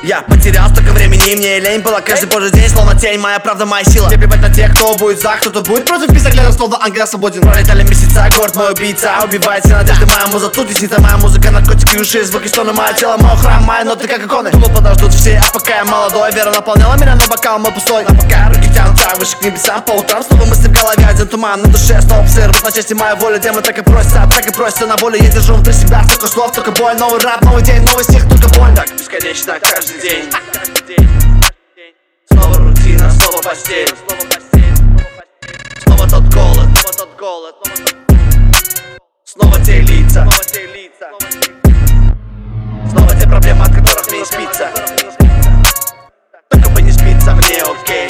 Я потерял столько времени, мне лень было каждый божий день, словно тень, моя правда, моя сила. Мне плевать на тех, кто будет за, кто-то будет против, писак рядом, словно ангел свободен. Пролетали месяца, город мой убийца, убивает все надежды, моя муза тут десница, моя музыка, наркотики, уши, звуки, стоны, мое тело, мой храм, мои ноты, как иконы. Думал, подождут все, а пока я молодой, вера наполняла меня, но бокал мой пустой. А пока руки тянутся выше к небесам, по утрам снова мысли в голове, один туман, на душе снова псы рвут на части, моя воля, демон так и просится на волю, я держу внутри себя, столько слов, только боль, новый рап, новый день, новый стих, только боль. Так бесконечно каждый день. Снова рутина, снова постель. Снова тот голод. Снова те лица. Снова те проблемы, от которых мне не спится. Только бы не спится мне, окей.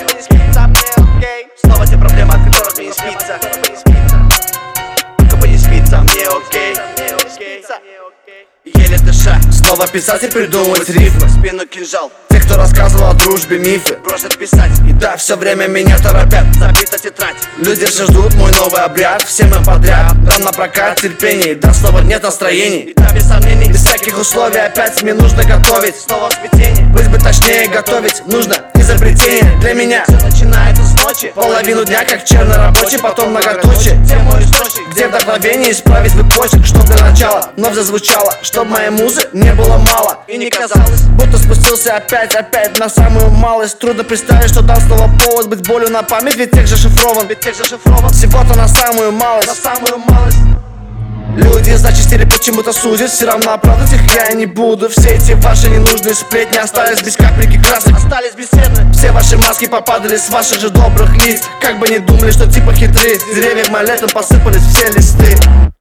Снова те проблемы, от которых мне не спится. Только бы не спится мне, окей. Еле дыша, снова писать и придумывать рифмы. В спину кинжал тех, кто рассказывал о дружбе мифы, бросят писать, и да, все время меня торопят. Забита тетрадь, люди все ждут мой новый обряд. Все мы подряд, дам на прокат терпение, да, снова нет настроений, и да, без сомнений, без всяких условий. Опять мне нужно готовить, снова в смятении. Быть бы точнее, готовить нужно изобретение. Для меня все начинается с ночи, половину дня, как черный рабочий, потом многоточие. Где мой источник, где вдохновение исправить свой почерк, что для начала вновь зазвучало, чтоб моей музы не было мало и не казалось, будто спустился опять на самую малость. Трудно представить, что дан снова повод быть болью на память, ведь тех же шифрован, всего-то на самую малость. Люди зачастили почему-то судят, все равно оправдать их я не буду. Все эти ваши ненужные сплетни остались без капельки красок, остались бесцветны. Все ваши маски попадали с ваших же добрых лиц, как бы не думали, что типа хитры. С деревьев моим летом посыпались все листы.